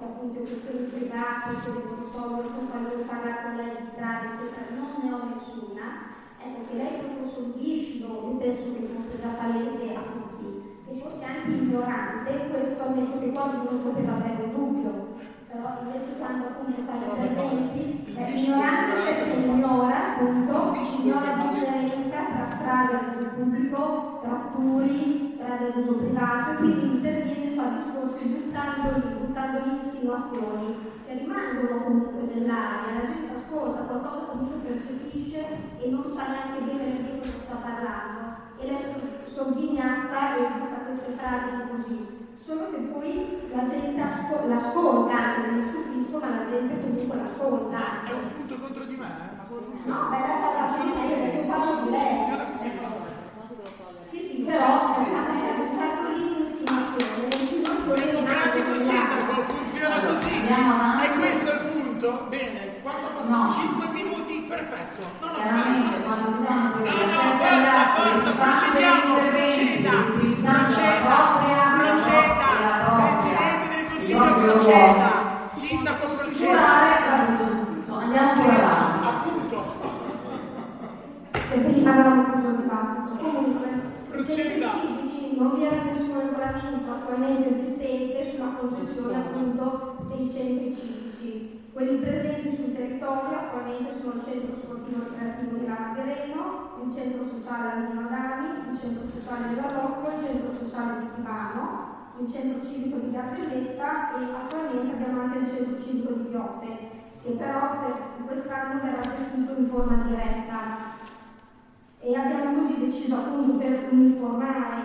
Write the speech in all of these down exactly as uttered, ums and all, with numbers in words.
che appunto questioni private, che non so, con quando devo parlare con lei di strade, eccetera, non ne ho nessuna. Ecco, che lei fosse un viscido, io penso che fosse già palese a tutti, e fosse anche ignorante, questo ammetto che quando non poteva avere un dubbio, però invece quando appunto fa gli interventi è ignorante perché ignora, appunto, ignora la differenza tra strade ad uso pubblico, tratturi, strade ad uso privato, e quindi interviene e fa discorsi buttandoli, buttandoli insinuazioni che rimangono comunque nell'aria, la gente ascolta qualcosa, comunque percepisce e non sa neanche bene di cosa sta parlando, e lei è sogghignata e butta queste frasi così. Solo che poi la gente asco- l'ascolta, anche mi stupisco, ma la gente comunque l'ascolta. È un punto contro di me, eh? Ma come funziona? No, beh, la fine è che parlo di lei. Sì, sì, però è un fatto di insinuazione. Comprati così, sindaco, funziona così. E questo è il punto? Bene, quando passano cinque minuti, perfetto. No, no, quando si fanno no, no, forza, forza, procediamo, proceda, proceda, proceda, Presidente del Consiglio proceda, Sindaco proceda. Andiamo avanti. Appunto. E prima avevamo chiuso il dibattito. Comunque, proceda. Non vi era nessun regolamento attualmente esistente sulla concessione appunto dei centri civici. Quelli presenti sul territorio attualmente sono il centro sportivo ricreativo di Lama Terreno, il centro sociale Almino Adami, il centro sociale di Rocco, il centro sociale di Sivano, il centro civico di Gardelletta, e attualmente abbiamo anche il centro civico di Piotte, che però quest'anno verrà gestito in forma diretta. E abbiamo così deciso appunto per uniformare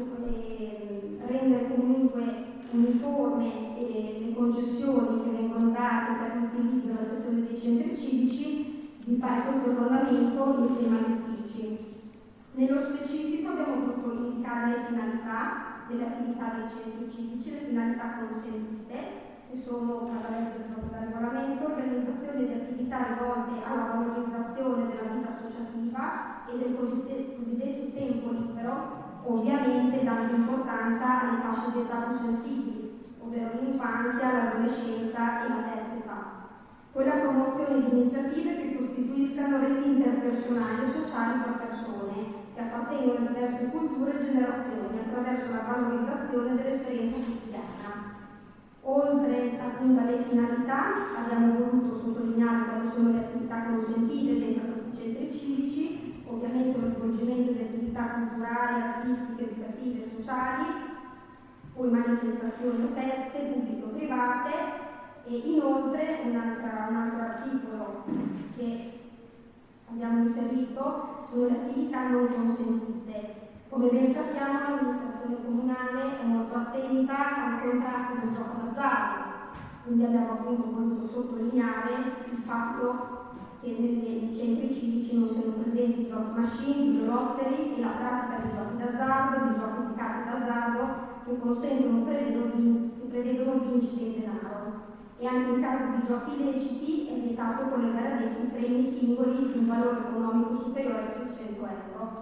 e rendere comunque uniforme le concessioni che vengono date per l'utilizzo della gestione dei centri civici, di fare questo regolamento insieme agli uffici. Nello specifico abbiamo voluto indicare le finalità delle attività dei centri civici, le finalità consentite, che sono attraverso proprio dal regolamento, organizzazione di attività rivolte alla valorizzazione della vita associativa e del cosiddetto, cosiddetto tempo libero, ovviamente dando importanza alle fasce di età più sensibili, ovvero l'infanzia, l'adolescenza e la terza età. Poi la promozione di iniziative che costituiscano reti interpersonali e sociali tra persone che appartengono a diverse culture e generazioni attraverso la valorizzazione dell'esperienza quotidiana. Oltre appunto alle finalità, abbiamo voluto sottolineare quali sono le attività consentite dentro questi centri civici, ovviamente lo svolgimento di attività culturali, artistiche, educative e sociali, poi manifestazioni o feste, pubbliche o private, e inoltre un altro, un altro articolo che abbiamo inserito sono le attività non consentite. Come ben sappiamo, l'amministrazione comunale è molto attenta al contrasto del gioco d'azzardo, quindi abbiamo appunto voluto sottolineare il fatto che nei centri civici non siano presenti slot machine, videolotteri e la pratica di giochi d'azzardo, di giochi di carte d'azzardo che consentono o prevedono, vin- prevedono vincite in denaro. E anche in caso di giochi illeciti è vietato collegare ad essi premi singoli di un valore economico superiore ai seicento euro.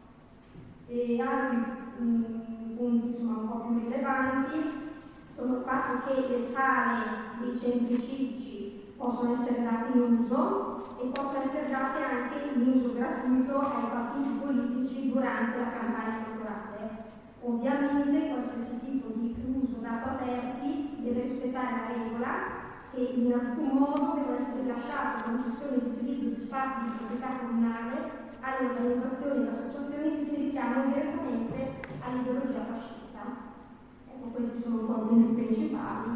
E altri mh, punti insomma, un po' più rilevanti sono il fatto che le sale dei centri civici possono essere date in uso e possono essere date anche in uso gratuito ai partiti politici durante la campagna elettorale. Ovviamente qualsiasi tipo di uso dato aperti deve rispettare la regola che in alcun modo deve essere lasciato concessione di utilizzo di spazi di proprietà comunale alle organizzazioni e associazioni che si richiamano direttamente all'ideologia fascista. Ecco, questi sono un po' i punti principali.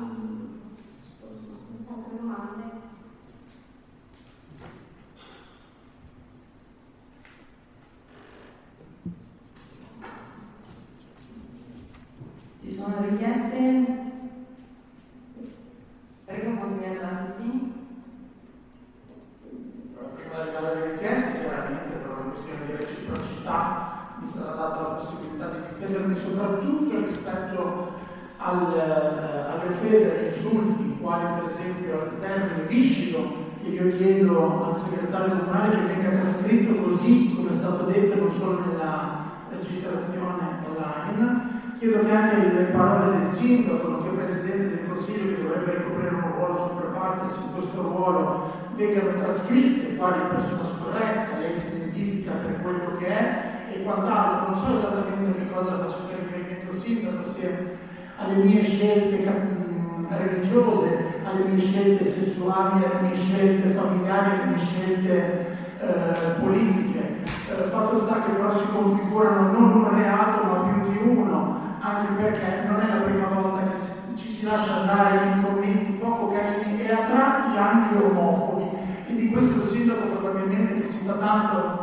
Altre domande? Ci sono richieste? Prego, consigliere Battistini. Prima di arrivare alle richieste, chiaramente per una questione di reciprocità mi sarà data la possibilità di difendermi soprattutto rispetto al, alle offese e agli insulti, quali per esempio il termine viscido, che io chiedo al segretario comunale che venga trascritto così come è stato detto non solo nella registrazione online. Chiedo che anche le parole del sindaco, nonché Presidente del Consiglio, che dovrebbe questo ruolo vengano trascritte quali persona scorretta, lei si identifica per quello che è e quant'altro. Non so esattamente che cosa facesse riferimento il sindaco, se alle mie scelte religiose, alle mie scelte sessuali, alle mie scelte familiari, alle mie scelte eh, politiche. Eh, fatto sta che però si configurano non un reato ma più di uno, anche perché non è la prima volta che si, ci si lascia andare in commenti poco carini e a tratti anche omofobi, e di questo il sindaco probabilmente che si fa tanto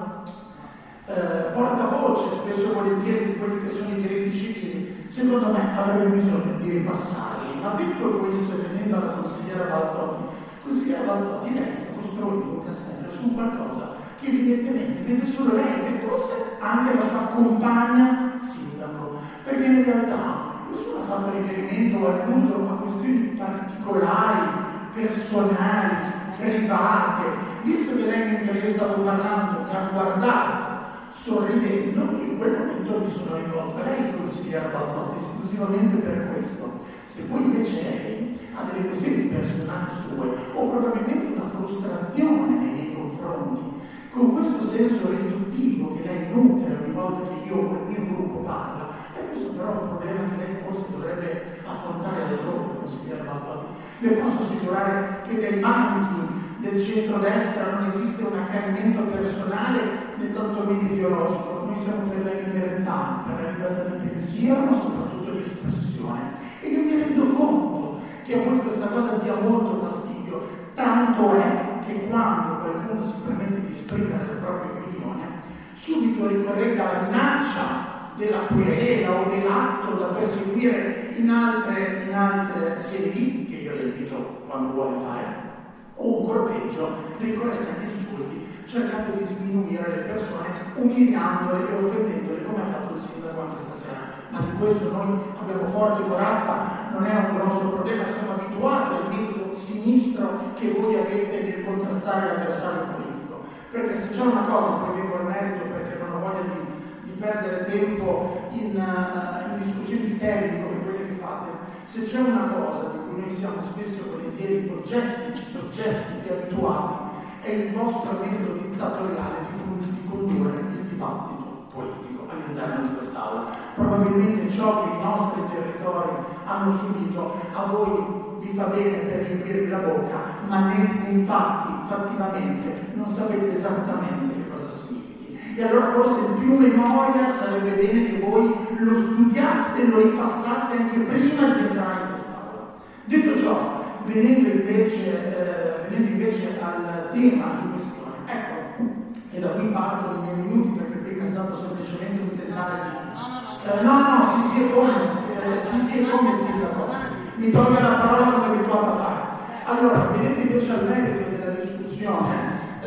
eh, portavoce spesso e volentieri di quelli che sono i diritti civili, secondo me avrebbe bisogno di ripassarli. Ma detto questo, e venendo alla consigliera Baltotti, consigliera Baltotti, lei sta costruendo un castello su qualcosa che evidentemente vede solo lei e forse anche la sua compagna sindaco, perché in realtà nessuno ha fatto riferimento all'uso a questioni particolari, personali, private. Visto che lei mentre io stavo parlando mi ha guardato sorridendo, in quel momento mi sono rivolto a lei, consigliera Baltotti, esclusivamente per questo. Se poi invece lei ha delle questioni personali sue o probabilmente una frustrazione nei miei confronti, con questo senso riduttivo che lei nutre ogni volta che io o il mio gruppo parla, e questo però è un problema che lei forse dovrebbe affrontare altrove, consigliera Baltotti. Le posso assicurare che nei banchi del centrodestra non esiste un accanimento personale né tantomeno ideologico. Noi siamo per la libertà, per la libertà di pensiero, ma soprattutto di espressione. E io mi rendo conto che a voi questa cosa dia molto fastidio, tanto è che quando qualcuno si permette di esprimere la propria opinione, subito ricorrete alla minaccia della querela o dell'atto da perseguire in altre, in altre sedi, che io le invito quando vuole fare, o ancora peggio, ricorrete agli insulti, cercando di sminuire le persone, umiliandole e offendendole, come ha fatto il sindaco anche stasera. Ma di questo noi abbiamo forte coraggio, non è un grosso problema, siamo abituati al metodo sinistro che voi avete nel contrastare l'avversario politico. Perché se c'è una cosa, poi vengo al merito perché non ho voglia di, di perdere tempo in, uh, in discussioni sterili come quelle che fate, se c'è una cosa di cui noi siamo spesso e volentieri oggetti, soggetti e abituati, è il vostro metodo dittatoriale di, di condurre il dibattito politico all'interno di quest'Aula. Probabilmente ciò che i nostri territori hanno subito a voi vi fa bene per riempirvi la bocca, ma nei, nei fatti, fattivamente, non sapete esattamente che cosa significhi. E allora forse il più memoria sarebbe bene che voi lo studiaste e lo ripassaste anche prima di entrare in quest'Aula. Detto ciò, venendo invece, eh, venendo invece al tema di questione, ecco, e da qui parto dei miei minuti perché prima è stato semplicemente un tentare di... Eh, no, no, si si è come, eh, si si è come sindaco. Mi tolga la parola come abituato a fare. Allora, vedete invece al merito della discussione,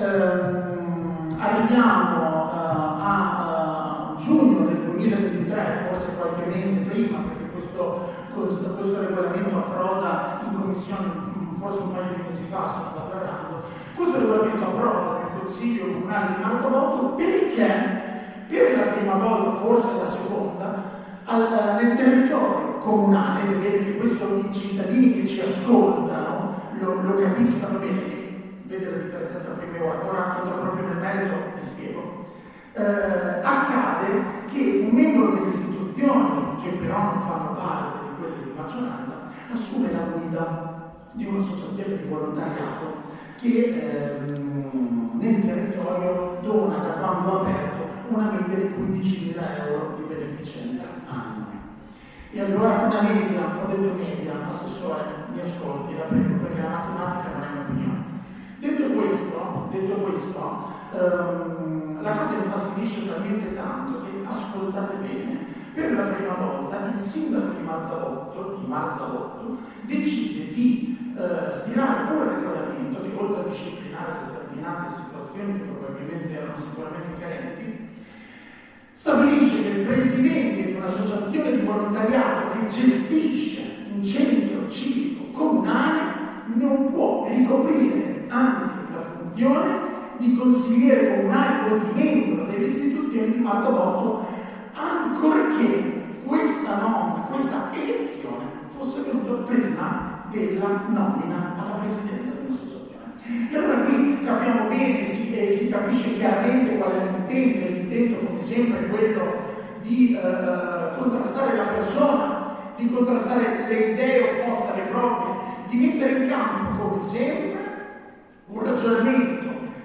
ehm, arriviamo uh, a uh, giugno del duemilaventitré, forse qualche mese prima, perché questo, questo, questo regolamento approda in commissione forse un paio di mesi fa, sto parlando. Questo regolamento approda nel Consiglio Comunale di Martobotto perché per la prima volta, forse la seconda, al, nel territorio comunale, vedete che questo i cittadini che ci ascoltano lo, lo capiscano bene, vedete la differenza tra prima e ora, ora entro proprio nel merito e spiego. Eh, accade che un membro delle istituzioni, che però non fanno parte di quelle di maggioranza, assume la guida di un'associazione di volontariato che ehm, nel territorio dona da quando ha aperto una media di quindicimila euro di beneficenza annua. E allora una media, ho detto media, assessore, mi ascolti, la prego, perché la matematica non è un'opinione. Detto questo, detto questo ehm, la cosa mi fastidisce talmente tanto che, ascoltate bene, per la prima volta il sindaco di Martobotto, di Martobotto decide di eh, stilare un regolamento che, oltre a disciplinare determinate situazioni che probabilmente erano sicuramente carenti, stabilisce che il presidente di un'associazione di volontariato che gestisce un centro civico comunale non può ricoprire anche la funzione di consigliere comunale o di membro delle istituzioni di Martobotto, ancorché questa nomina, questa elezione fosse venuta prima della nomina alla presidenza dell'associazione. E allora qui capiamo bene, si, eh, si capisce chiaramente qual è l'intento. L'intento, come sempre, è quello di eh, contrastare la persona, di contrastare le idee opposte alle proprie, di mettere in campo, come sempre, un ragionamento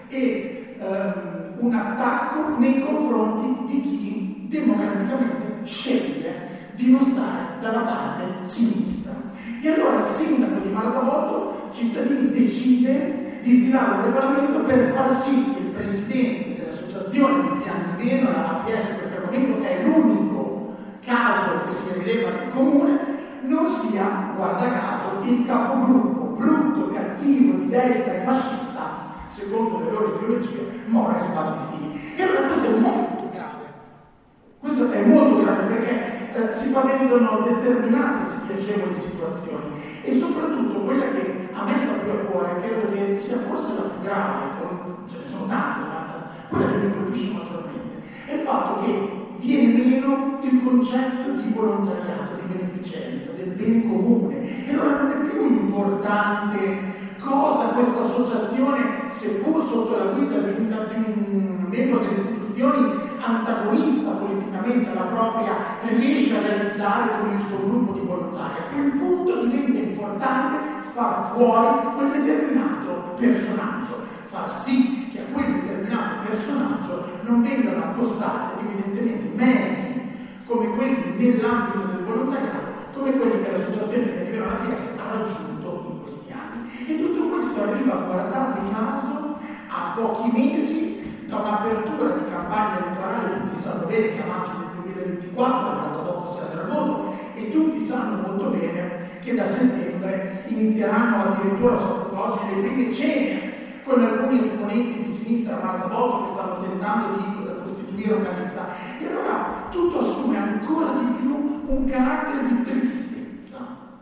e ehm, un attacco nei confronti di chi democraticamente sceglie di non stare dalla parte sinistra. E allora il sindaco di Marzabotto, cittadini, decide di stilare un regolamento per far sì che il presidente dell'associazione di Piani di Veno, la A P S, perché al momento è l'unico caso che si rileva nel comune, non sia, guarda caso, il capogruppo brutto, cattivo, di destra e fascista, secondo le loro ideologie, Morris Battistini. E allora questo è molto grave. Questo è molto grave perché eh, si paventano determinate spiacevoli situazioni e soprattutto quella che a me sta più a cuore, credo che sia forse la più grave, ce ne sono tante, ma quella che mi colpisce maggiormente, è il fatto che viene meno il concetto di volontariato, di beneficenza, del bene comune. E allora non è più importante cosa questa associazione, seppur sotto la guida di un, di un membro delle istituzioni antagonista politicamente alla propria, riesce a realizzare con il suo gruppo di volontari. A quel punto diventa importante far fuori quel determinato personaggio, far sì che a quel determinato personaggio non vengano accostati evidentemente meriti come quelli nell'ambito del volontariato, come quelli che l'associazione che arriva alla P S ha raggiunto in questi anni. E tutto questo arriva, guardate caso, a pochi mesi da un'apertura di campagna elettorale. Tutti sanno bene che a maggio del duemilaventiquattro l'anno dopo si andrà al voto, e tutti sanno molto bene che da settembre inizieranno addirittura sotto oggi le prime cene con alcuni esponenti di sinistra a Marzabotto che stanno tentando di costituire una lista. E allora tutto assume ancora di più un carattere di tristezza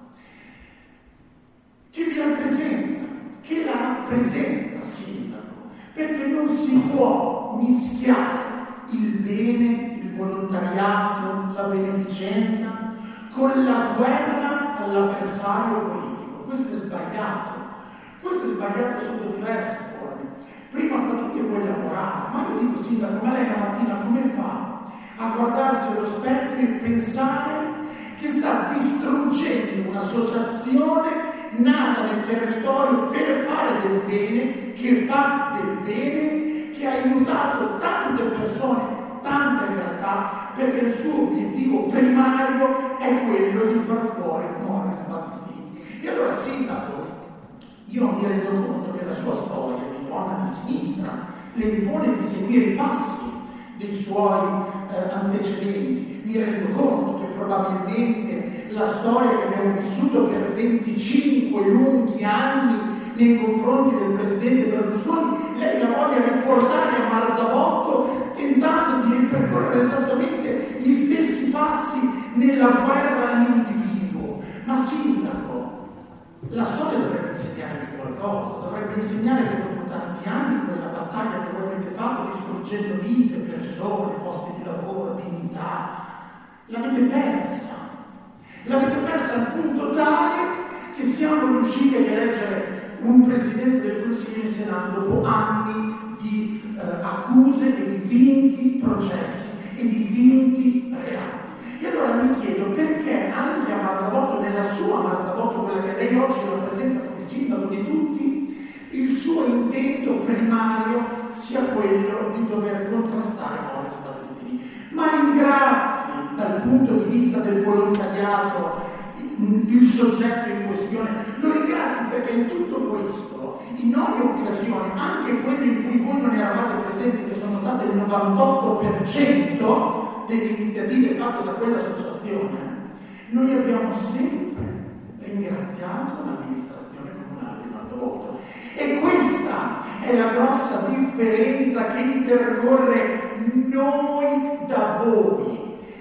che vi rappresenta, che la rappresenta, sindaco, perché non si può mischiare il bene, il volontariato, la beneficenza con la guerra all'avversario politico. Questo è sbagliato. Questo è sbagliato sotto diverse forme. Prima fra tutte quella morale. Ma io dico, sindaco, ma lei la mattina come fa a guardarsi allo specchio e pensare che sta distruggendo un'associazione nata nel territorio per fare del bene, che fa del bene, che ha aiutato tante persone, tante realtà, perché il suo obiettivo primario è quello di far fuori Morris Battistini. E allora, sindaco, io mi rendo conto che la sua storia di donna di sinistra le impone di seguire i passi dei suoi eh, antecedenti. Mi rendo conto che probabilmente la storia che abbiamo vissuto per venticinque lunghi anni nei confronti del presidente Berlusconi, lei la voglia riportare a Marzabotto tentando di ripercorrere esattamente gli stessi passi nella guerra all'individuo. Ma sindaco, la storia dovrebbe insegnare qualcosa, dovrebbe insegnare che dopo tanti anni quella battaglia che voi avete fatto distruggendo vite, persone, posti di lavoro, dignità, l'avete persa. L'avete persa al punto tale che siamo riusciti ad eleggere un presidente del Consiglio in Senato dopo anni di eh, accuse e di vinti processi e di vinti reati. E allora mi chiedo perché anche a Marzabotto, nella sua Marzabotto, quella che lei oggi rappresenta come sindaco di tutti, il suo intento primario sia quello di dover contrastare Morris Battistini. Ma ringrazi dal punto di vista del volontariato il soggetto in questione, lo ringrazi perché in tutto questo, in ogni occasione, anche quelle in cui voi non eravate presenti, che sono state il novantotto per cento delle iniziative fatte da quell'associazione, noi abbiamo sempre ringraziato l'amministrazione comunale di Marzabotto. E questa è la grossa differenza che intercorre noi da voi.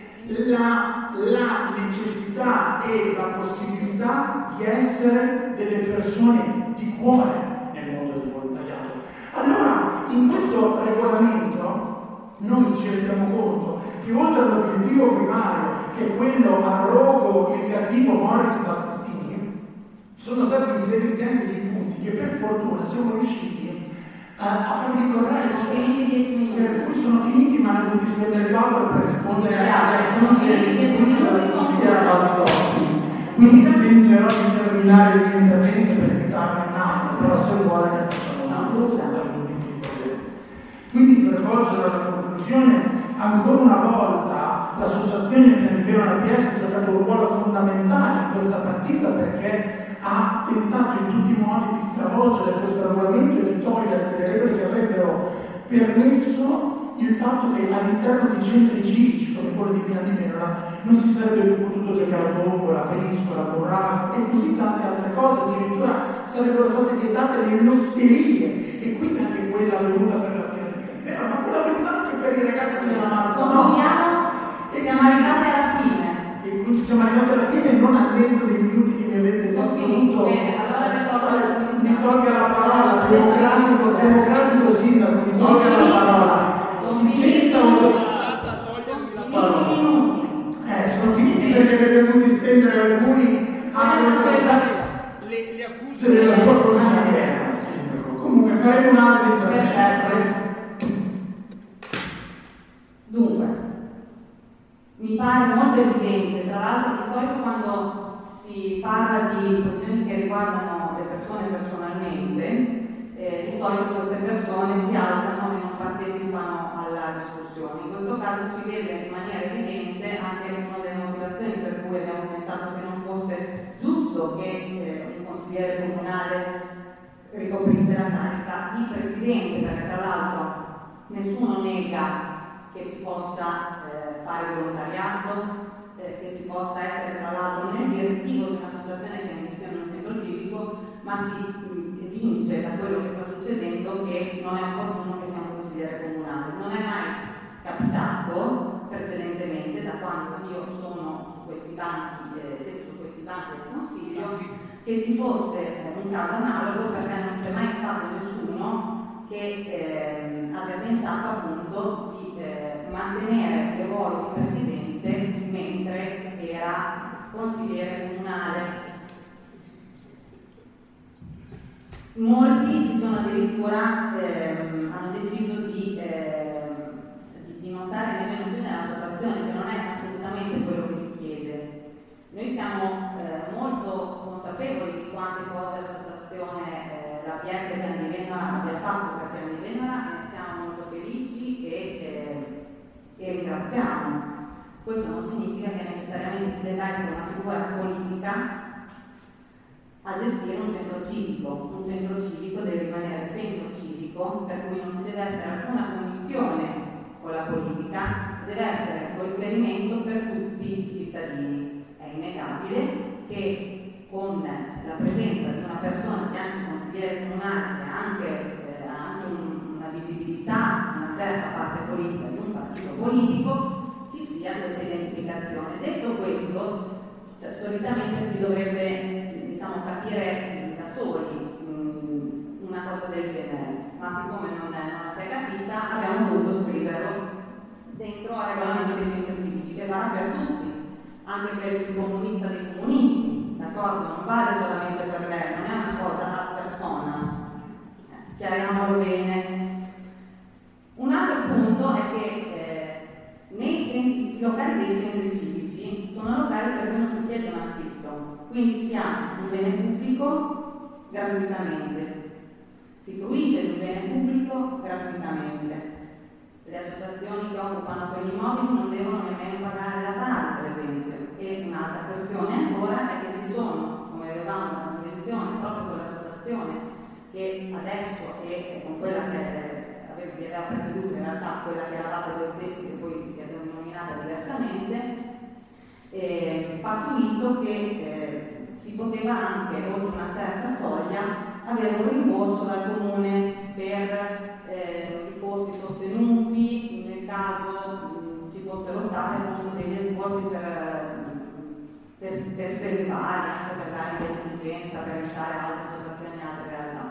La, la necessità e la possibilità di essere delle persone di cuore nel mondo del volontariato. Allora, in questo regolamento noi ci rendiamo conto che oltre all'obiettivo primario, che è quello arrogo il cattivo Morris Battistini, sono stati inseriti anche dei punti che per fortuna siamo riusciti a, a farli correggere, per cui sono finiti, ma ne ho dovuti spendere quattro per rispondere alle cose che dalla consigliera Balzotti. Quindi tenterò di terminare il mio intervento per evitarne un altro, però se vuole ne facciamo un altro. Quindi per volgere alla conclusione, ancora una volta l'associazione Pianivera alla P S ha giocato un ruolo fondamentale in questa partita, perché ha tentato in tutti i modi di stravolgere questo regolamento e di togliere delle regole che avrebbero permesso il fatto che all'interno di centri civici come quello di Pianivera non si sarebbe più potuto giocare a tombola, briscola, burraco e così tante altre cose, addirittura sarebbero state vietate le lotterie e quindi anche quella avvenuta per la fiera di Pianivera, ma quella avvenuta anche per i ragazzi della Marzano. E siamo arrivati alla fine. E quindi siamo arrivati alla fine, non al netto dei minuti che mi avete Sono detto. finiti, allora ne tolgo mi tolga la parola, democratico, democratico sindaco, mi tolga la parola. Si senta autorizzata a togliermi la parola. Eh, sono finiti perché ne abbiamo dovuti spendere alcuni a contrastare le, le accuse della sua consigliera, sindaco. Comunque faremo un altro intervento. Dunque, mi pare molto evidente, tra l'altro di solito quando si parla di questioni che riguardano le persone personalmente, eh, di solito queste persone si alzano e non partecipano alla discussione. In questo caso si vede in maniera evidente anche una delle motivazioni per cui abbiamo pensato che non fosse giusto che eh, un consigliere comunale ricoprisse la carica di presidente, perché tra l'altro nessuno nega che si possa eh, fare volontariato, eh, che si possa essere tra l'altro nel direttivo di un'associazione che gestione un centro civico, ma si mh, vince da quello che sta succedendo che non è opportuno che sia un consigliere comunale. Non è mai capitato precedentemente, da quando io sono su questi banchi, eh, siedo su questi banchi del Consiglio, che ci fosse eh, un caso analogo, perché non c'è mai stato nessuno che eh, abbia pensato appunto di eh, mantenere il ruolo di presidente mentre era consigliere comunale. Molti si sono addirittura ehm, hanno deciso di, ehm, di, di non stare nemmeno più nell'associazione, che non è assolutamente quello che si chiede. Noi siamo eh, molto consapevoli di quante cose l'associazione eh, la P S Pianivera abbia fatto per Pianivera, e ne siamo molto felici e, eh, e ringraziamo. Questo non significa che necessariamente si debba essere una figura politica a gestire un centro civico. Un centro civico deve rimanere centro civico, per cui non ci deve essere alcuna commissione con la politica, deve essere un riferimento per tutti i cittadini. È innegabile che con la presenza di una persona che è anche consigliere comunale, che ha anche, eh, anche un, una visibilità di una certa parte politica, di un partito politico, ci sia questa identificazione. Detto questo, cioè, solitamente si dovrebbe, diciamo, capire da soli mh, una cosa del genere, ma siccome non, è, non si è capita, abbiamo dovuto scriverlo dentro al regolamento dei centri civici, che vale per tutti, anche per il comunista dei comunisti, d'accordo? Non vale solamente per lei, non è una cosa a persona, eh, chiariamolo bene. Un altro punto è che eh, nei centri, i locali dei centri civici sono locali per cui non si chiede un affitto, quindi si ha un bene pubblico gratuitamente, si fruisce di un bene pubblico gratuitamente. Le associazioni che occupano quegli immobili non devono nemmeno pagare la TARI, per esempio. E un'altra questione ancora è che ci sono, come avevamo una convenzione proprio con l'associazione, che adesso è con quella che vi aveva preceduto, in realtà quella che eravate voi stessi, che poi vi siete denominata diversamente, eh, pattuito che eh, si poteva anche, oltre una certa soglia, avere un rimborso dal comune per eh, i costi sostenuti nel caso mh, ci fossero stati appunto degli esborsi per, per, per spese varie, anche per dare intelligenza, per aiutare altre associazioni e altre realtà.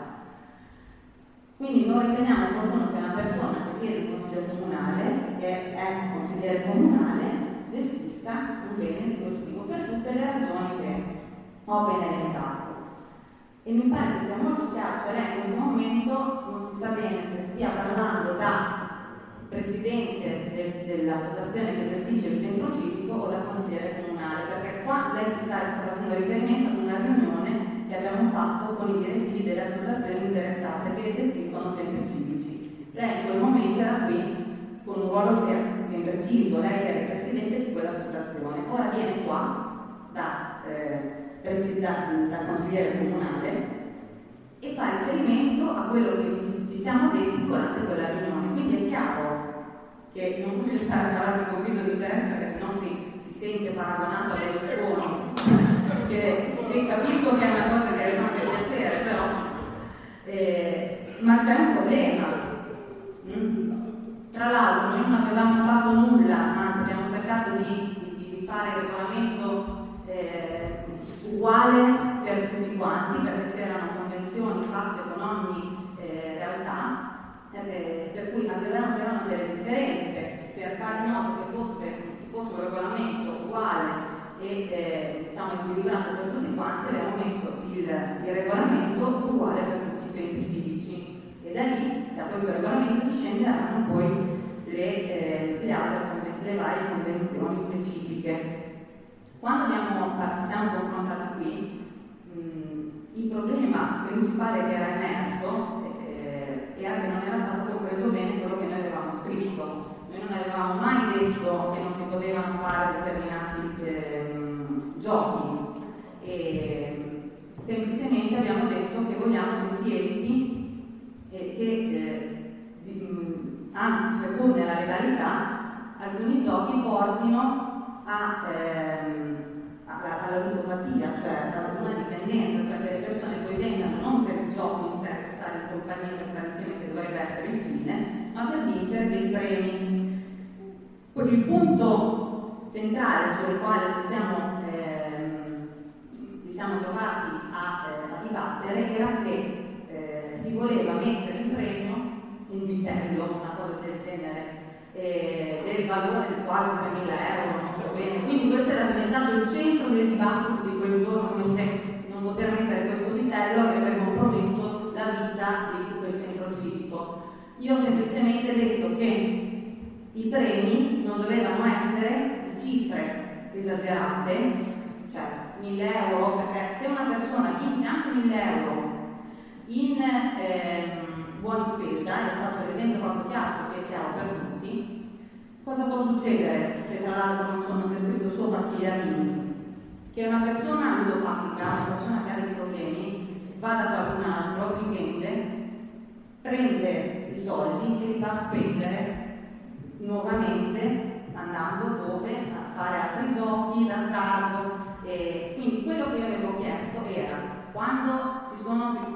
Quindi noi riteniamo opportuno che una persona che sia di consiglio comunale, che è consigliere comunale, gestisca un bene di questo tipo per tutte le ragioni che ho appena elencato. e mi pare che sia molto chiaro, cioè lei in questo momento non si sa bene se stia parlando da presidente del, dell'associazione che gestisce il centro civico o da consigliere comunale, perché qua lei si sta facendo riferimento ad una riunione che abbiamo fatto con i direttivi delle associazioni interessate che gestiscono centri civici. Lei in quel momento era qui con un ruolo ben preciso, lei era il presidente di quell'associazione, ora viene qua da, eh, presidente, da consigliere comunale e fa riferimento a quello che ci siamo detti durante quella riunione. Quindi è chiaro che non voglio stare a parlare di conflitto di interesse perché sennò si, si sente paragonato a Berlusconi, che sì, capisco che è una cosa che fa anche piacere, però eh, ma c'è un problema. Mm? Tra l'altro noi non avevamo fatto nulla, anzi abbiamo cercato di, di, di fare il regolamento eh, uguale per tutti quanti, perché c'erano convenzioni fatte con ogni eh, realtà, eh, per cui avevamo, c'erano delle differenze, per fare in modo che fosse, ci fosse un regolamento uguale e eh, diciamo equilibrato per tutti quanti, abbiamo messo il, il regolamento uguale per tutti i centri civici. E da lì, da questo regolamento, discenderanno poi le, eh, le altre le varie convenzioni specifiche. Quando abbiamo, ci siamo confrontati qui, mh, il problema principale che era emerso eh, era che non era stato compreso bene quello che noi avevamo scritto. Noi non avevamo mai detto che non si potevano fare determinati eh, giochi, e semplicemente abbiamo detto che vogliamo che si eviti e che eh, di, anche secondo la legalità alcuni giochi portino a, ehm, a, alla ludopatia, cioè a una dipendenza, cioè che le persone poi vengano non per il gioco in sé, per stare in compagnia, per stare insieme, che dovrebbe essere il fine, ma per vincere dei premi. Poi il punto centrale sul quale ci siamo, ehm, ci siamo trovati a, eh, a dibattere era che si voleva mettere in premio un vitello, una cosa del genere, eh, del valore di quasi tremila euro, non so bene. Quindi questo era diventato il centro del dibattito di quel giorno, come se non poter mettere questo vitello avrebbe compromesso la vita di tutto il centro civico. Io ho semplicemente detto che i premi non dovevano essere di cifre esagerate, cioè mille euro, perché se una persona vince anche mille euro in eh, buona spesa, e faccio l'esempio proprio chiaro, così è chiaro per tutti, cosa può succedere se tra l'altro non, sono, c'è scritto sopra chi li ha vinti? Che una persona ludopatica, una persona che ha dei problemi, va da qualcun altro, li vende, prende i soldi e li va a spendere nuovamente andando dove? A fare altri giochi, d'azzardo. E quindi quello che io avevo chiesto era, quando ci sono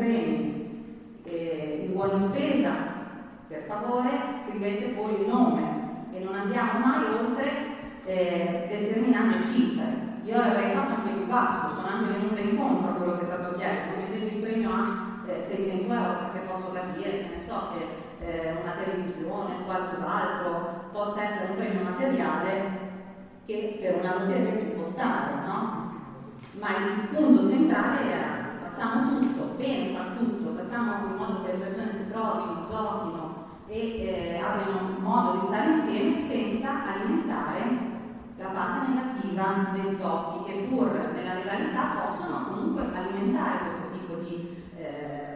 premi eh, in buona spesa, per favore scrivete poi il nome e non andiamo mai oltre eh, determinate cifre. Io l'avrei fatto anche più basso, sono anche venuta incontro a quello che è stato chiesto, mettete il premio a eh, seicento euro, perché posso capire che ne so che eh, una televisione o qualcos'altro possa essere un premio materiale che per una lotteria ci può stare, no? Ma il punto centrale era: facciamo tutto, bene, fa tutto, facciamo in modo che le persone si trovino, giochino e eh, abbiano modo di stare insieme senza alimentare la parte negativa dei giochi, che pur nella legalità possono comunque alimentare questo tipo di, eh,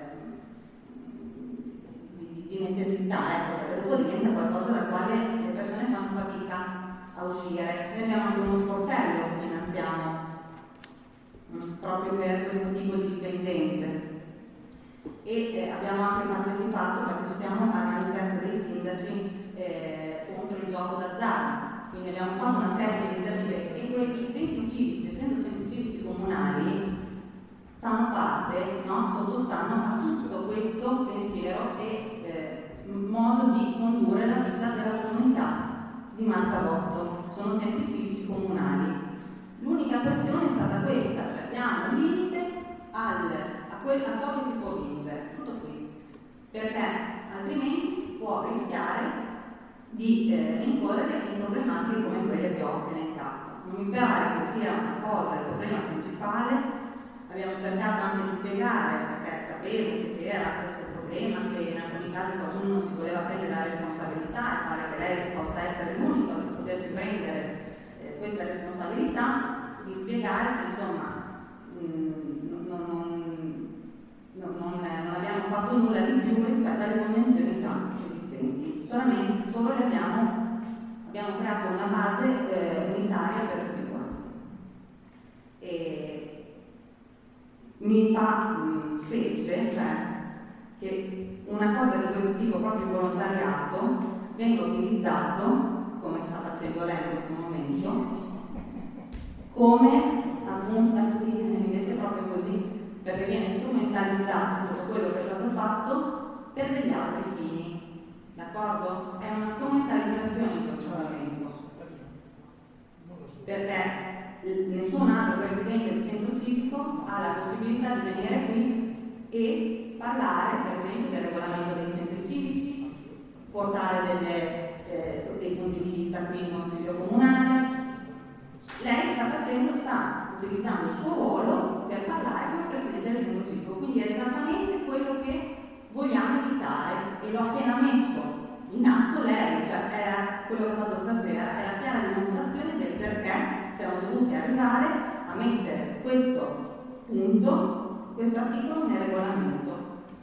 di, di necessità, ecco, perché dopo diventa qualcosa da quale le persone fanno fatica a uscire. Noi abbiamo anche uno sportello che finanziamo proprio per questo tipo di dipendenze e eh, abbiamo anche partecipato, partecipiamo al manifesto dei sindaci eh, contro il gioco d'azzardo, quindi abbiamo fatto una serie di iniziative e quei centri civici, essendo centri civici comunali, fanno parte, no, sottostanno a tutto questo pensiero e eh, modo di condurre la vita della comunità di Marcavotto. Sono centri civici comunali. L'unica questione è stata questa, cioè diamo un limite al, a, quel, a ciò che si può vincere, tutto qui, perché altrimenti si può rischiare di eh, incorrere in problematiche come quelle che ho appena elencato. Non mi pare che sia una cosa, il problema principale abbiamo cercato anche di spiegare, perché sapevo che c'era questo problema, che in alcuni casi qualcuno non si voleva prendere la responsabilità e pare che lei possa essere l'unico a potersi prendere eh, questa responsabilità, di spiegare che insomma mh, non, non, non, non, non abbiamo fatto nulla di più rispetto alle convenzioni già esistenti, solamente solo le abbiamo, abbiamo creato una base eh, unitaria per tutti quanti. E mi fa mh, specie cioè, che una cosa di questo tipo, proprio volontariato, venga utilizzato, come sta facendo lei in questo momento, come appunto, sì, invece proprio così, perché viene strumentalizzato tutto quello che è stato fatto per degli altri fini, d'accordo? È una strumentalizzazione in questo momento, perché nessun altro presidente del centro civico ha la possibilità di venire qui e parlare, per esempio, del regolamento dei centri civici, portare delle, eh, dei punti di vista qui in consiglio comunale. Lei sta facendo, sta utilizzando il suo ruolo per parlare come presidente del centro civico, quindi è esattamente quello che vogliamo evitare e l'ho appena messo in atto lei, cioè era quello che ha fatto stasera, è la chiara dimostrazione del perché siamo dovuti arrivare a mettere questo punto, questo articolo nel regolamento.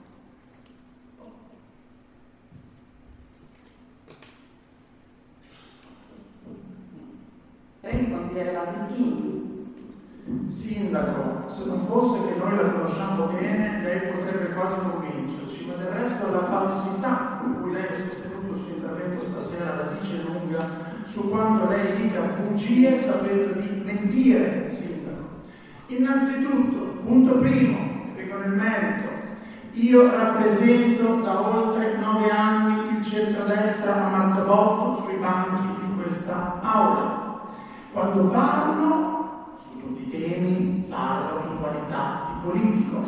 Prego, consigliere Battischini. Sindaco, se non fosse che noi la conosciamo bene, lei potrebbe quasi convincerci, ma del resto la falsità con cui lei ha sostenuto il suo intervento stasera la dice lunga su quanto lei dica bugie sapendo di mentire, Sindaco. Innanzitutto, punto primo, vengo nel merito, io rappresento da oltre nove anni il centrodestra a Marzabotto sui banchi di questa aula. Quando parlo su tutti i temi, parlo in qualità di politico.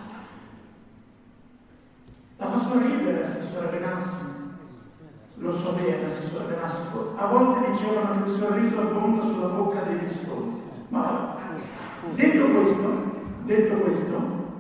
La fa sorridere l'assessore Benassi, lo so bene l'assessore Benassi, a volte dicevano che il sorriso abbonda sulla bocca degli stolti. Ma vabbè. Detto questo, detto questo,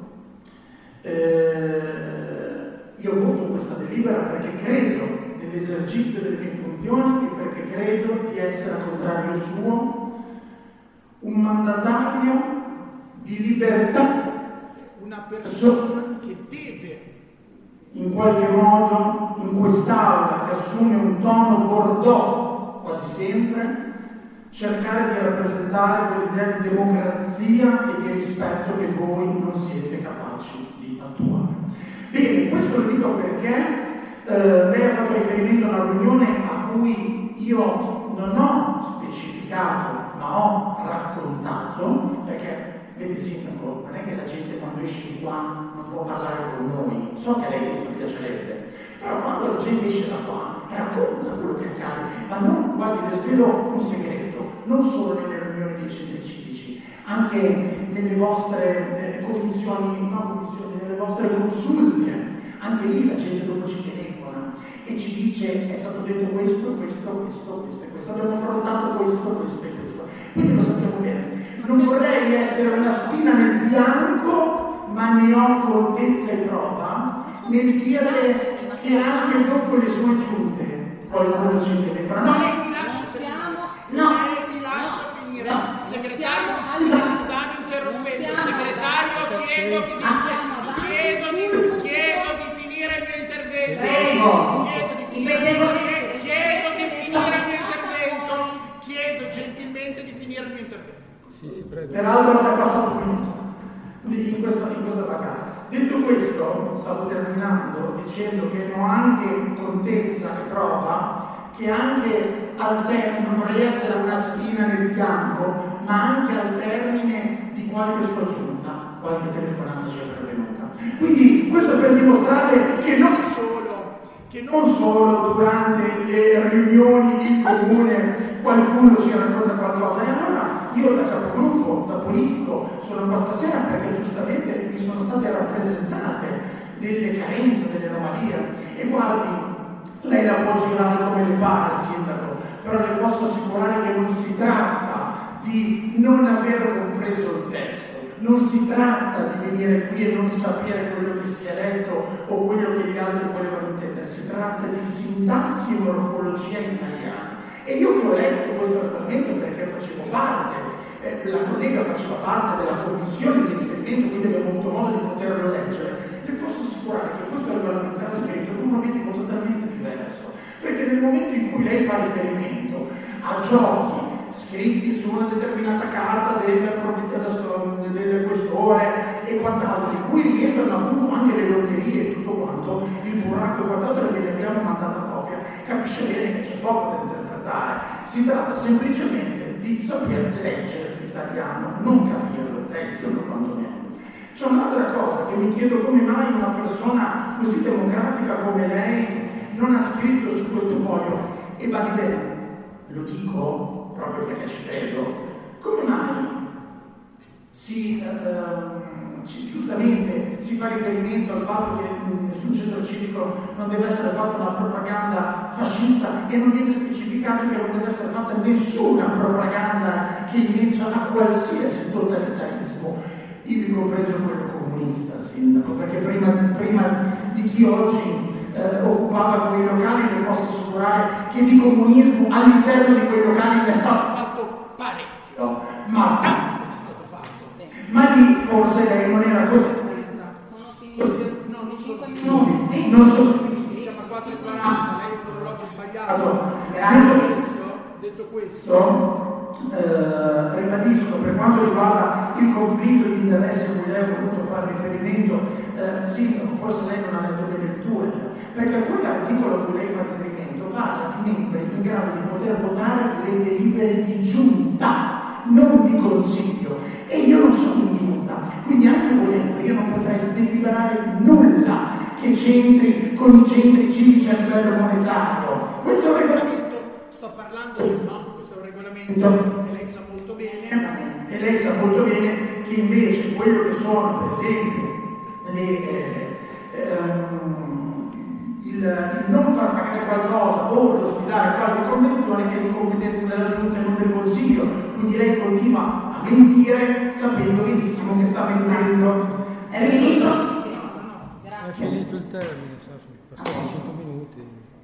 eh, io voto questa delibera perché credo nell'esercizio delle mie funzioni e perché credo di essere, al contrario suo, un mandatario di libertà, una persona che deve in qualche modo in quest'aula che assume un tono bordeaux quasi sempre, cercare di rappresentare quell'idea di democrazia e di rispetto che voi non siete capaci di attuare. Bene, questo lo dico perché Uh, lei ha fatto riferimento a una riunione a cui io non ho specificato ma ho raccontato, perché vedi Sindaco, non è che la gente quando esce di qua non può parlare con noi, so che a lei questo piacerebbe, però quando la gente esce da qua e racconta quello che accade, ma non, guardi, le svelo un segreto, non solo nelle riunioni dei centri civici, anche nelle vostre eh, commissioni, no commissioni, nelle vostre consulte, anche lì la gente dopo ci telefona e ci dice è stato detto questo, questo, questo, questo e questo, abbiamo affrontato questo, questo e questo. Quindi lo sappiamo bene. Non vorrei essere una spina nel fianco, ma ne ho contezza e prova nel dire che anche dopo le sue giunte qualcuno ci telefona. No, lei mi lascia finire. No, lei mi lascia finire. Segretario, scusa, mi stanno interrompendo. Segretario, chiedo di chiedo di chiedo di finire il mio intervento. Prego. Chiedo di finire il mio intervento. Chiedo gentilmente di finire il mio intervento. Sì, sì, prego. Peraltro è passato un minuto in questa, in questa vacanza. Detto questo, stavo terminando dicendo che ho anche contezza e prova che anche al termine, non vorrei essere una spina nel fianco, ma anche al termine di qualche sua giunta, qualche telefonata ci è pervenuta. Quindi questo per dimostrare che non solo, che non solo durante le riunioni in comune qualcuno ci racconta qualcosa, e allora io da capogruppo, da politico, sono qua stasera perché giustamente mi sono state rappresentate delle carenze, delle anomalie, e guardi, lei la può girare come le pare, Sindaco, però le posso assicurare che non si tratta di non aver compreso il testo, Non si tratta di venire qui e non sapere quello che si è letto o quello che gli altri volevano intendere, si tratta di sintassi e morfologia italiana. E io che ho letto questo argomento perché facevo parte, eh, la collega faceva parte della commissione di riferimento, quindi avevo avuto modo di poterlo leggere, le posso assicurare che questo regolamento era scritto con un momento totalmente diverso, perché nel momento in cui lei fa riferimento a giochi scritti su una determinata carta del, del questore e quant'altro, in cui rientrano appunto anche le lotterie e tutto quanto, il burraco e quant'altro che ne abbiamo mandata copia, capisce bene che c'è poco da interpretare. Si tratta semplicemente di saper leggere l'italiano, non capirlo, leggerlo quantomeno. C'è un'altra cosa che mi chiedo: come mai una persona così democratica come lei non ha scritto su questo foglio? E va di bene, lo dico proprio perché ci credo, come mai si, eh, ci, giustamente si fa riferimento al fatto che nessun centro civico non deve essere fatta una propaganda fascista e non viene specificato che non deve essere fatta nessuna propaganda che inneggia a qualsiasi totalitarismo, ivi compreso quello comunista, sindaco, perché prima, prima di chi oggi Eh, occupava quei locali, le posso assicurare che di comunismo all'interno di quei locali ne è stato fatto parecchio, ma tanto ne è stato fatto. Ma lì forse lei non era così. Sono finiti. No, non sono No, sì. Non sono finiti. Siamo a quattro e quaranta, lei ha l'orologio sbagliato. Allora, Detto questo, detto questo eh, ribadisco, per quanto riguarda il conflitto di interesse a cui lei ha voluto fare riferimento, eh, sì, forse lei non ha letto bene il tuo. Perché quell'articolo a cui lei fa riferimento parla di membri in grado di poter votare le delibere di giunta, non di consiglio. E io non sono in giunta, quindi anche volendo io non potrei deliberare nulla che c'entri con i centri civici a livello monetario. Questo è un regolamento, sto parlando di no, questo è un regolamento e lei sa molto bene, e lei sa molto bene che invece quello che sono, per esempio, le eh, ehm, Il, il non far pagare qualcosa o l'ospitare qualche convenzione è di competenza della Giunta e non del Consiglio, quindi lei continua a mentire sapendo benissimo che sta mentendo. È finito? È finito il termine, sono passati cento minuti.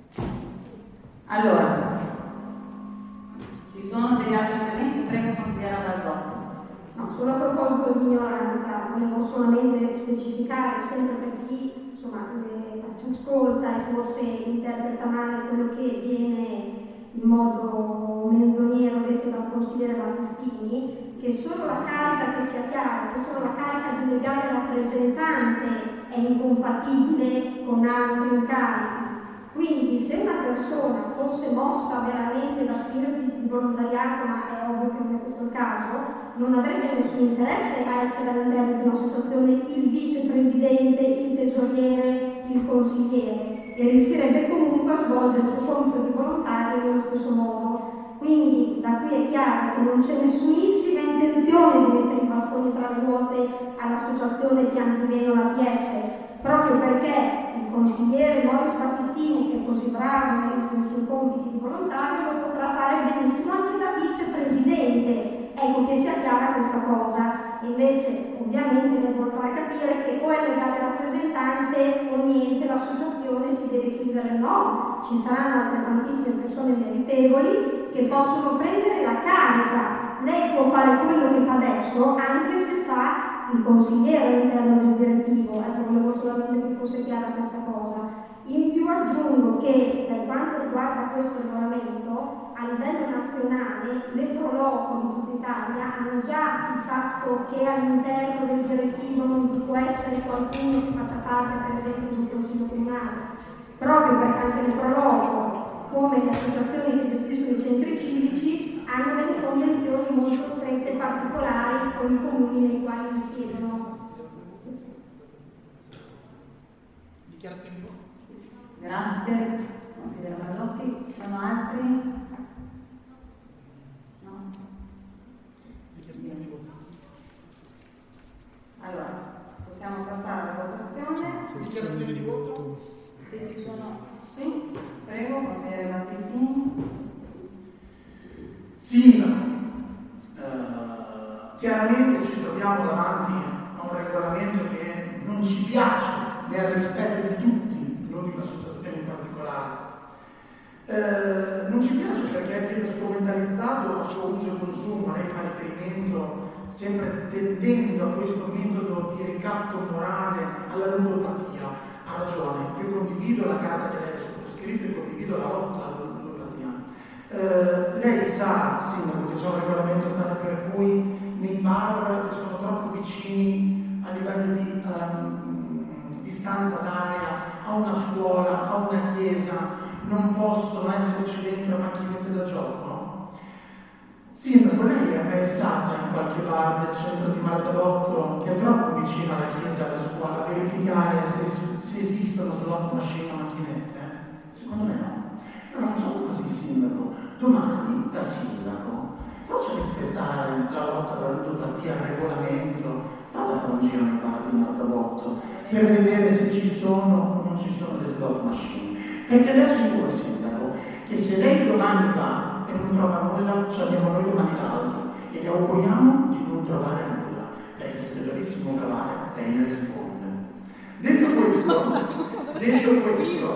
Allora, ci sono degli altri interventi? Prego, consigliere Baldotto. No, solo a proposito di ignoranza, volevo solamente specificare, sempre per chi insomma, eh, ci ascolta e forse interpreta male quello che viene in modo menzognero detto dal consigliere Battistini, che solo la carica, che sia chiaro, che solo la carica di legale rappresentante è incompatibile con altri incarichi. Quindi se una persona fosse mossa veramente da spirito di volontariato, ma è ovvio che non è questo il caso, non avrebbe nessun interesse a essere all'interno di un'associazione il vicepresidente, il tesoriere, il consigliere, e riuscirebbe comunque a svolgere il suo compito di volontario nello stesso modo. Quindi da qui è chiaro che non c'è nessunissima intenzione di mettere i bastoni tra le ruote all'associazione Pianti Meno la P S, proprio perché il consigliere Morris Battistini, che è così bravo nei suoi compiti di volontario, lo potrà fare benissimo anche da vicepresidente. Ecco che sia chiara questa cosa. Invece ovviamente le vuol fare capire che o è legale rappresentante o niente, l'associazione si deve chiudere. No, ci saranno altre tantissime persone meritevoli che possono prendere la carica. Lei può fare quello che fa adesso anche se fa il consigliere all'interno del direttivo. Ecco, volevo solamente che fosse chiara questa cosa. In più aggiungo che per quanto riguarda questo regolamento, a livello nazionale le proloco in tutta Italia hanno già il fatto che all'interno del direttivo non può essere qualcuno che faccia parte per esempio di un consiglio comunale, proprio perché anche le proloco, come le associazioni che gestiscono i centri civici, hanno delle convenzioni molto strette e particolari con i comuni nei quali risiedono. Dichiarazione di voto. Grazie, consigliere Baldotto. Ci sono altri? No? Dichiarazione di voto. Allora, possiamo passare alla votazione. Dichiarazione di voto. Se ci sono... Sì, prego, consigliere Battistini. Sindaco, eh, chiaramente ci troviamo davanti ci piace, nel rispetto di tutti, non di un'associazione in particolare. Eh, non ci piace perché viene strumentalizzato a suo uso e consumo, lei fa riferimento sempre tendendo a questo metodo di ricatto morale alla ludopatia. Ha ragione, io condivido la carta che lei ha sottoscritto e condivido la lotta alla ludopatia. Eh, lei sa, Sindaco, che c'è un regolamento tale per cui nei bar che sono troppo vicini a livello di um, distanza d'area a una scuola, a una chiesa, non possono esserci dentro macchinette da gioco? Sindaco, lei è mai stata in qualche bar del centro di Martabotto che è troppo vicino alla chiesa e alla scuola a verificare se, se esistono slot machine o macchinette? Secondo me no. Allora facciamo così, Sindaco. Domani, da Sindaco, faccia rispettare la lotta alla ludopatia, al regolamento, vada a fare un giro nel bar di Martabotto per vedere se ci sono o non ci sono le slot machine. Perché le assicuro, Sindaco, che se lei domani va e non trova nulla, ci abbiamo noi domani l'altro e le auguriamo di non trovare nulla, perché se le dovessimo trovare, lei ne risponde. Detto questo, detto questo,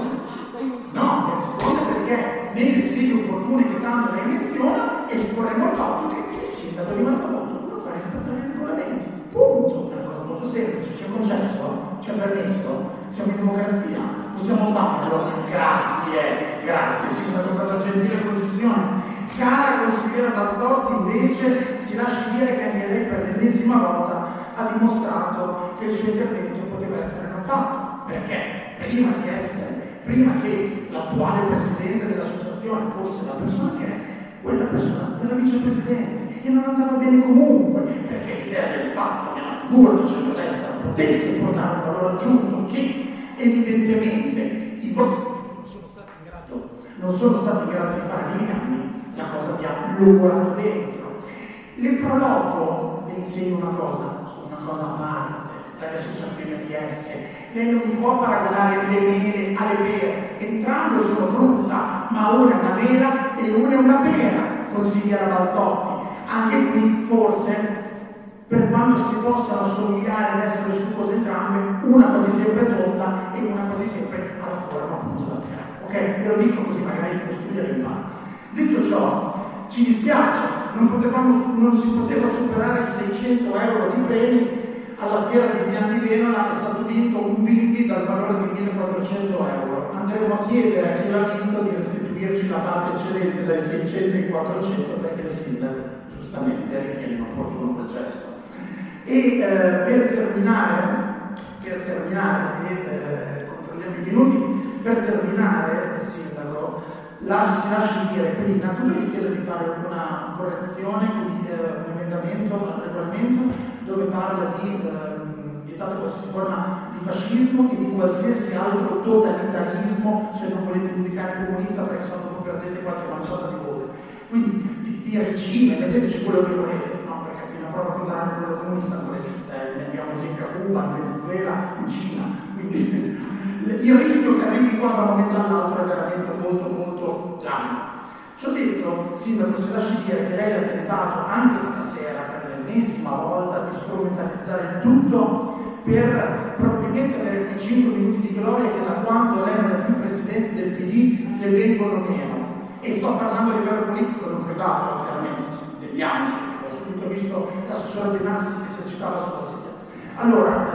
no, ne risponde perché nelle sedi opportune che tanto lei menziona esporremo il fatto che il sindaco di Martabotto non fa rispettare i regolamenti. Punto. È una cosa molto semplice, c'è concesso, c'è permesso, siamo in democrazia, possiamo farlo. Grazie, grazie sindaco per la gentile concessione. Cara consigliera Baldotti invece si lasci dire che anche lei per l'ennesima volta ha dimostrato che il suo intervento poteva essere non fatto. Perché? Prima di essere, prima che l'attuale presidente dell'associazione fosse la persona che è, quella persona era vicepresidente e non andava bene comunque, perché l'idea del fatto che la figura del centrodestra potesse portare un valore aggiunto che evidentemente i voti non sono stati in grado, non sono stati in grado di fare negli anni, la cosa vi ha logorato dentro. Le prologo, le insegno una cosa, una cosa a parte, dalle associazioni A P S. Lei non può paragonare le mele alle pere, entrambe sono frutta, ma una è una mela e una è una pera, consigliera Baldotti. Anche qui forse, per quanto si possano assomigliare ad essere succose entrambe, una quasi sempre tonda e una quasi sempre alla forma appunto da pera. Ok? Ve lo dico così magari lo studio impara. Detto ciò, ci dispiace, non, potevamo, non si poteva superare i seicento euro di premi. Alla fiera di Pian di Venola è stato vinto un bimbi dal valore di millequattrocento euro. Andremo a chiedere a chi l'ha vinto di restituirci la parte eccedente dai seicento ai quattrocento perché il sindaco giustamente ritiene opportuno quel gesto. E eh, per terminare, per terminare, eh, controlliamo i minuti, per terminare, eh, sindaco, la, si lasci dire, quindi innanzitutto gli chiedo di fare una correzione, quindi eh, un emendamento al regolamento dove parla di eh, vietata qualsiasi forma di fascismo e di qualsiasi altro totalitarismo, se non volete indicare comunista perché sennò dopo perdete qualche manciata di voto. Quindi di, di regime, metteteci quello che volete, no? Perché fino a prova contraria quello comunista non esiste, ne abbiamo esempio a Cuba, in Venezuela, in Cina. Quindi il rischio che arrivi qua da un momento all'altro è veramente molto molto grande. Ci ho detto, sindaco, si lasci dire che lei ha tentato anche stasera per l'ennesima volta di strumentalizzare il tutto per probabilmente avere quei cinque minuti di gloria che da quando lei non è più presidente del P D le vengono meno. E sto parlando a livello politico, non privato, chiaramente, intendiamoci, ho subito visto l'assessore di Nassi che si esercitava sulla sedia. Allora,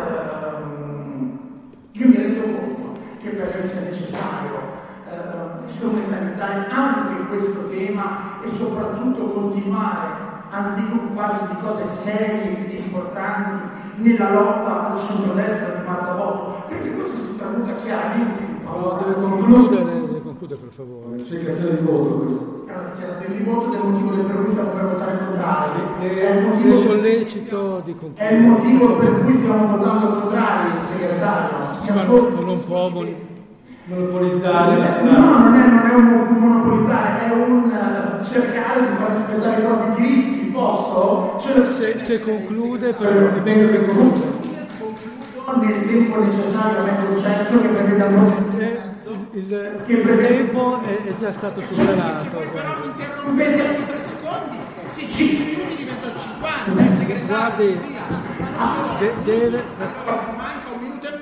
ehm, io mi rendo conto che per lei sia necessario eh, strumentalizzare anche questo tema e soprattutto continuare anziché occuparsi di cose serie e importanti nella lotta al centrodestra di Martabotto, perché questo si tramuta chiaramente in paura. Deve concludere, deve concludere per favore. C'è chiaro di voto questo. C'è di voto del motivo del per cui stiamo per votare contrario. È il motivo sollecito di concludere. È il motivo per cui stiamo votando contrario, il segretario. Sì, ma non, non può monopolizzare la strada. No, non è, non è un monopolizzare, è un uh, cercare di far rispettare i propri diritti. Posso? Cioè, se, se conclude, per è meglio che concluda. Concludo nel tempo necessario a me concesso che prevediamo. Eh, il, il tempo è, è già stato superato. Se poi però mi interrompete ogni tre secondi, questi cinque minuti diventano cinquanta, eh, segretario. Guardi, de, deve... Allora, manca un minuto e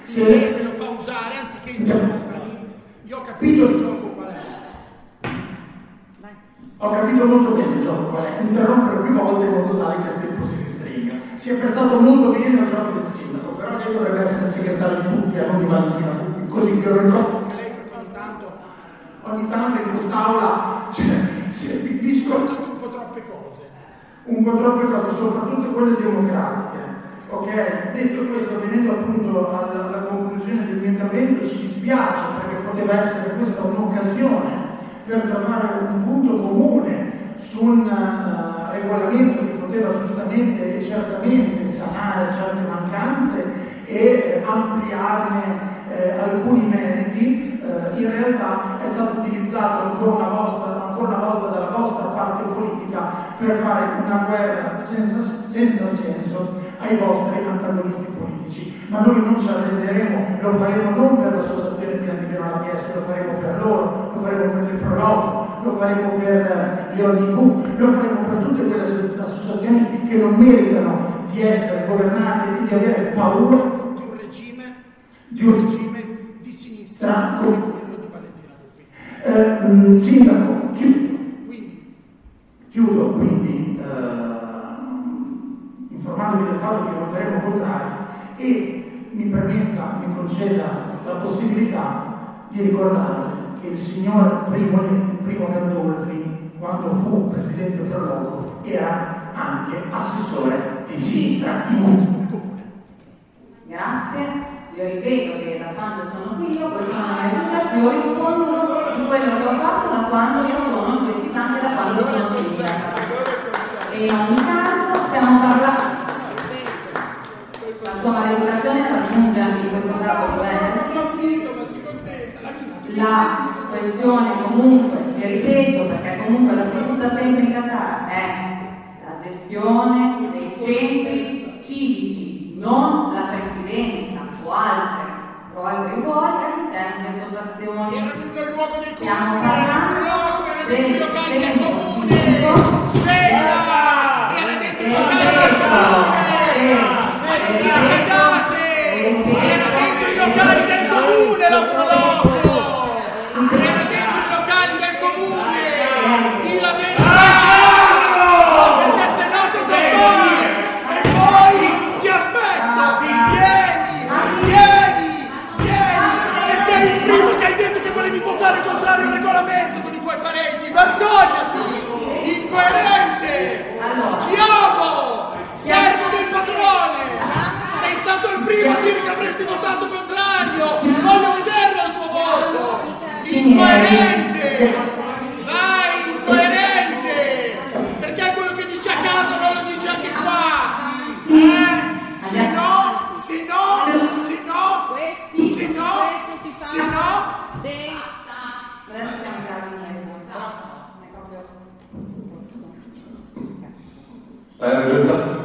Se lei me lo fa usare anziché interrompermi, io ho capito il gioco qual è. Ho capito molto bene il gioco qual è, interrompere più volte in modo tale che il tempo si restringa. Si è prestato molto bene al gioco del sindaco, però lei dovrebbe essere il segretario di tutti e non di Valentina Puppi, così che lo ricordo che lei ogni tanto, ogni tanto in quest'aula cioè, si discorda un po' troppe cose. Un po' troppe cose, soprattutto quelle democratiche. Ok, detto questo, venendo appunto alla, alla conclusione del mio intervento, ci dispiace perché poteva essere questa un'occasione per trovare un punto comune su un uh, regolamento che poteva giustamente e certamente sanare certe mancanze e eh, ampliarne eh, alcuni meriti. Eh, in realtà è stato utilizzato ancora una, vostra, ancora una volta dalla vostra parte politica per fare una guerra senza, senza senso ai vostri antagonisti politici. Ma noi non ci arrenderemo, lo faremo non per l'associazione Pianti che non A P S, lo faremo per loro, lo faremo per le Prologo, lo faremo per gli O D V, lo faremo per tutte quelle associazioni che non meritano di essere governate e di avere paura di un regime, di un regime di sinistra come quello di Valentina Eh, Puppi. mh, sindaco, chiudo. Quindi, chiudo quindi eh, informandovi del fatto che voteremo contrari e mi permetta, mi conceda la possibilità di ricordare che il signor Primo, Primo Gandolfi, quando fu presidente Prologo, era anche assessore di sinistra di un comune. Grazie. Io ripeto che da quando sono qui io, queste sono le mie successioni, io rispondo di quello che ho fatto da quando io sono in questi campi, da quando sono sindaca. E in ogni caso stiamo parlando. La sua maleducazione raggiunge anche in questo caso il governo. La questione comunque, vi ripeto, perché comunque la seduta sempre in casa è la gestione dei centri civici, non la presidenza o altre o altri ruoli all'interno delle associazioni. erano nel luogo del Stiamo comune, parlando erano dei dentro i locali del centri comune. civici. Sveglia! Era dentro i locali del comune! Guardate! Era dentro i locali del comune la Prologo! Era dentro i locali del comune! Di la verità! Perché se no cosa fai? E poi ti aspetto! Vieni! Vieni! Vieni! Che sei il primo che hai detto che volevi votare contrario al regolamento con i tuoi parenti! Vergognati! Incoerente! Schiavo! Servo del padrone! Sei stato il primo a dire che avresti votato contrario! Voglio vederlo il tuo voto! Incoerente! Vai, incoerente! Perché quello che dice a casa non lo dice anche qua! Eh? Se no, se no, se no, se no, se no... Adesso siamo in carabinieri, è proprio... Hai ragione.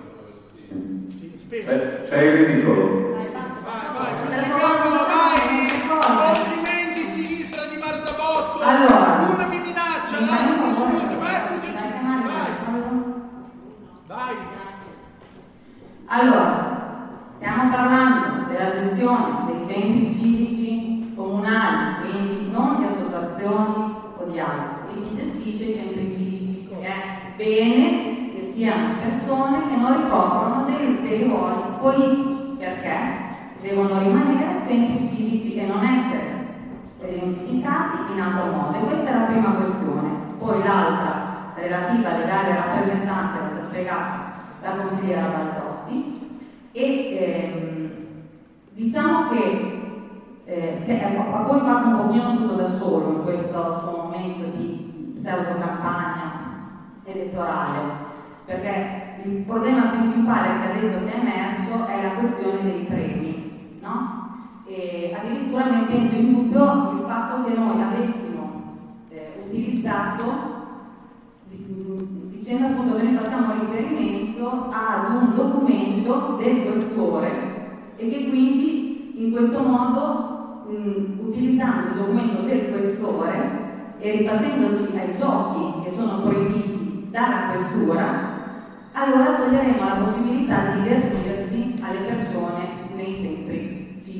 È, è ridicolo. Vai, vai, continuiamo, vai! Complimenti sinistra di Marta Botto! Allora, una mi minaccia, l'altra mi sfrutta, vai, tu che ci vai! Vai! Allora, stiamo parlando della gestione dei centri civici comunali, quindi non di associazioni o di altri, di chi gestisce i centri civici. È bene che siano persone che non ricoprono dei, dei ruoli politici, perché devono rimanere centri civici e non essere identificati in altro modo. E questa è la prima questione. Poi l'altra, relativa alle aree rappresentanti, l'ha già spiegato la consigliera Baldotti, e ehm, diciamo che eh, se, ha poi fatto un pochino tutto da solo in questo suo momento di pseudo campagna elettorale, perché il problema principale che ha detto che è emerso è la questione dei premi, no? E addirittura mettendo in dubbio il fatto che noi avessimo eh, utilizzato, dicendo appunto che noi facciamo riferimento ad un documento del questore e che quindi in questo modo mh, utilizzando il documento del questore e rifacendoci ai giochi che sono proibiti dalla questura, allora toglieremo la possibilità di divertirsi alle persone nei centri civici.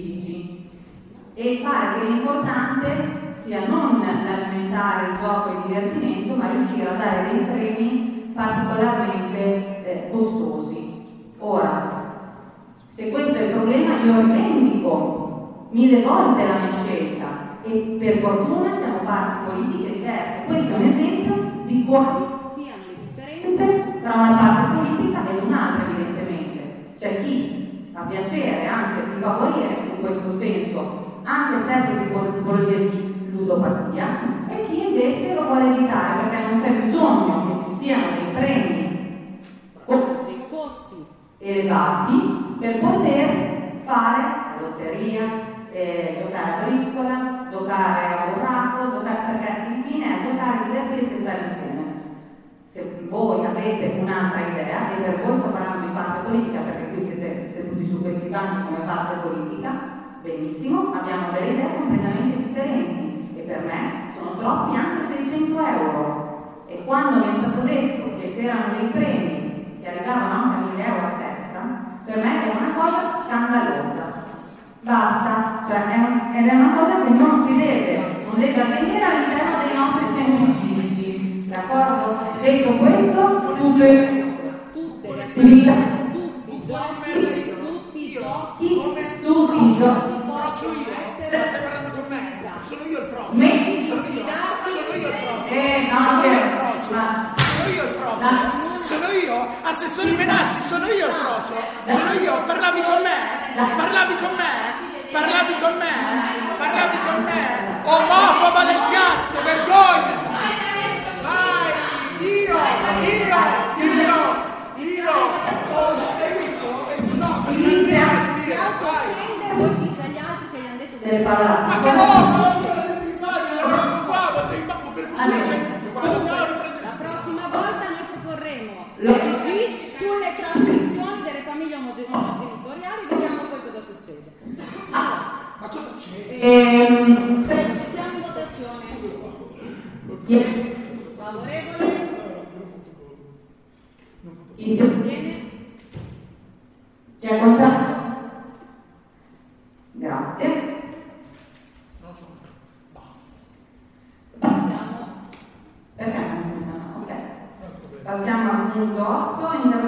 e pare che l'importante sia non alimentare il gioco e il divertimento, ma riuscire a dare dei premi particolarmente eh, costosi. Ora, se questo è il problema, io rivendico mille volte la mia scelta e per fortuna siamo parti politiche diverse. Questo è un esempio di quali siano le differenze tra una parte politica e un'altra, evidentemente. C'è chi ha piacere anche di favorire in questo senso anche certe tipologie di ludopatia e chi invece lo vuole evitare perché non c'è bisogno che ci siano dei premi o dei costi elevati per poter fare la lotteria, eh, giocare a briscola, giocare a burraco, giocare, perché il fine è giocare, divertirsi e stare insieme. Se voi avete un'altra idea, e per voi sto parlando di parte politica perché qui siete seduti su questi banchi come parte politica, benissimo, abbiamo delle idee completamente differenti e per me sono troppi anche seicento euro. E quando mi è stato detto che c'erano dei premi che arrivavano anche a mille euro a testa, per me è una cosa scandalosa. Basta, cioè è, un, è una cosa che non si deve, non deve avvenire all'interno dei nostri centri civici, d'accordo? Detto questo, tutte tutte le attività, tutti i giochi, tutti i giochi, tutti i giochi. Faccio io? Ma stai parlando con me? Sono io il frocio. Metti sono io, sono io il frocio. Eh, no, sono io il ma- frocio. ma- Sono io il frocio. Ma- Sono io, assessore Benassi, sono io il frocio. Sono io, parlavi con me? Parlavi con me? Parlavi con me? Parlavi con me? Omofoba del cazzo, vergogna! Vai! Io! Io! Io! Io! Oh, hai visto? Hai visto? No, Inizia. vai! Voi dite agli altri che gli hanno detto Delle delle parole. Ma che no? Immagina, ma qua, ma sei fatto per fortuna, Allora. c'è tutto, guarda, andiamo a riprendere. La prossima volta noi proporremo Lo- leggi sulle trascrizioni delle famiglie omogenitoriali, vediamo poi cosa succede. Ma cosa c'è? Ehm, Prego, mettiamo in votazione. io- Favorevole? il- Astiene? Chi ha contratto? Grazie. Passiamo. Perché non funziona? Ok. Passiamo al punto otto.